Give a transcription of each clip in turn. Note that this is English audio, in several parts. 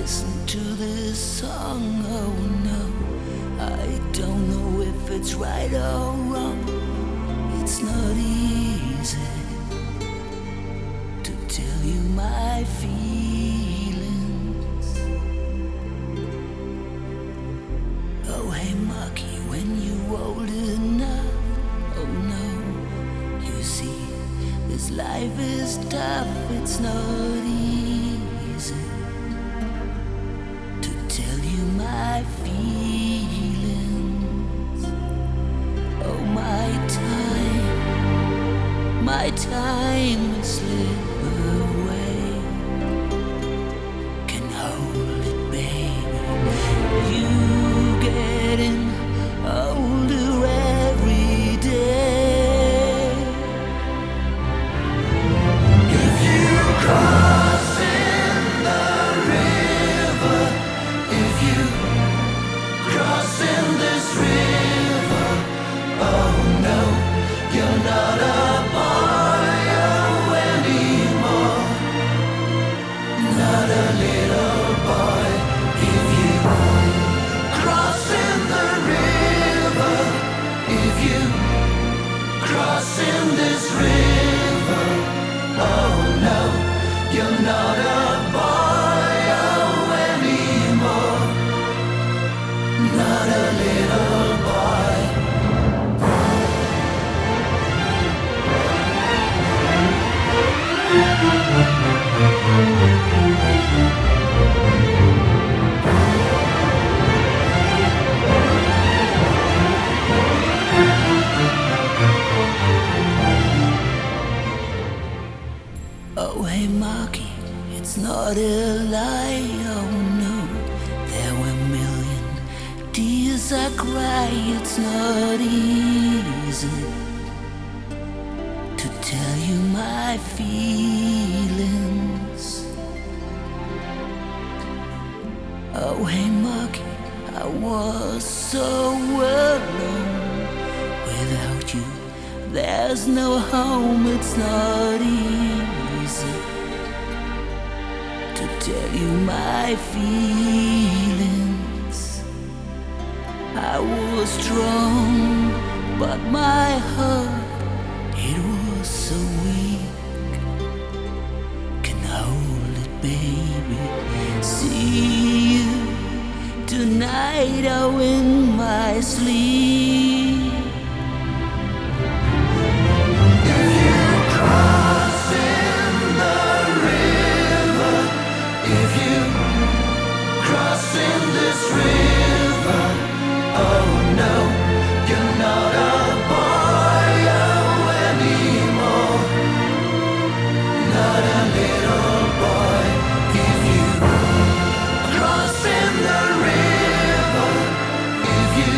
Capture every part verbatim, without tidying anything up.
Listen to this song, oh no, I don't know if it's right or wrong. It's not easy to tell you my feelings. Oh hey Marky, when you old enough, oh no, you see, this life is tough, it's not easy to tell you my feelings. Oh my time, my time will slip away. Can hold it, baby. You getting older every day. If you cross in the river, if you cross in this river, oh no, you're not a boy oh, anymore, not a little boy. If you cross in the river, if you cross in this river, oh no, you're not a boy oh, anymore, not a little boy. Oh hey Marky, it's not a lie, oh no, there were a million tears I cry. It's not easy to tell you my feelings. Oh hey Marky, I was so alone. Without you, there's no home. It's not easy to tell you my feelings. I was strong, but my heart, it was so weak. Can hold it, baby. See you tonight, oh, in my sleep. If you cross in the river, if you cross in this river, oh no, you're not a boy oh, anymore, not a little boy. If you cross in the river, if you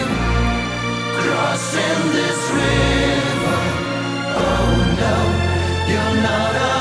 cross in this river, oh no, you're not a